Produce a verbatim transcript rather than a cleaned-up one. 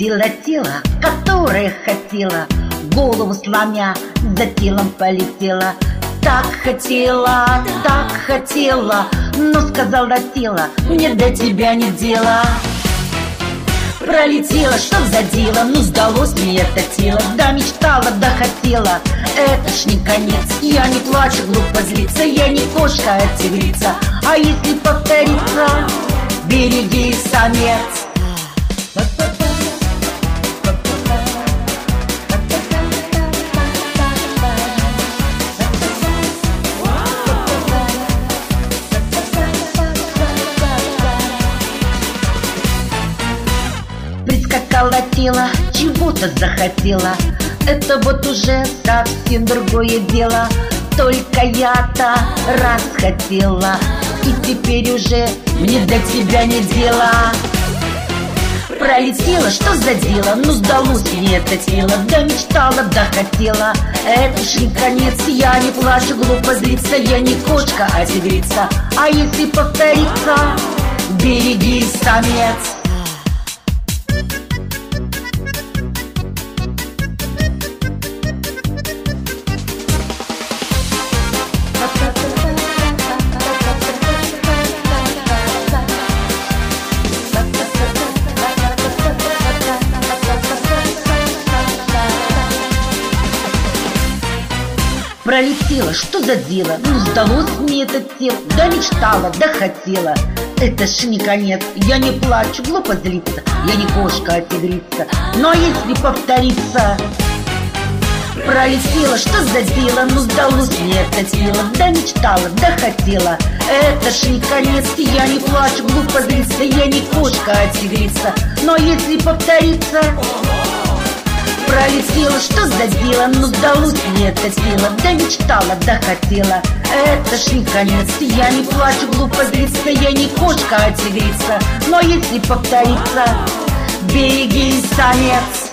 Видела тело, которое хотела, голову сломя, за телом полетела. Так хотела, так хотела, но сказала тело, мне до тебя не дело. Пролетела, что за дело, ну сдалось мне это тело. Да мечтала, да хотела, это ж не конец. Я не плачу, глупо злиться, я не кошка, а тигрица. А если повторится, береги самец. Прискакала тело, чего-то захотела. Это вот уже совсем другое дело. Только я-то раз хотела, и теперь уже мне до тебя не дело. Пролетела, что за дело, ну сдалось мне это тело. Да мечтала, да хотела, это ж не конец. Я не плачу, глупо злиться, я не кошка, а тигрица. А если повторится, береги самец. Пролетела, что за дело, ну сдалось мне это тело. Да мечтала, да хотела, это ж не конец. Я не плачу, глупо злиться, я не кошка, а тигрица. Но если повторится, пролетела, что за дело, ну сдалось мне это тело. Да мечтала, да хотела, это ж не конец. Я не плачу, глупо злиться, я не кошка, а тигрица. Но если повторится, пролетела, что за дело, ну сдалось мне это тело. Да мечтала, да хотела, это ж не конец. Я не плачу, глупо злиться, я не кошка, а тигрица. Но если повторится, береги самец.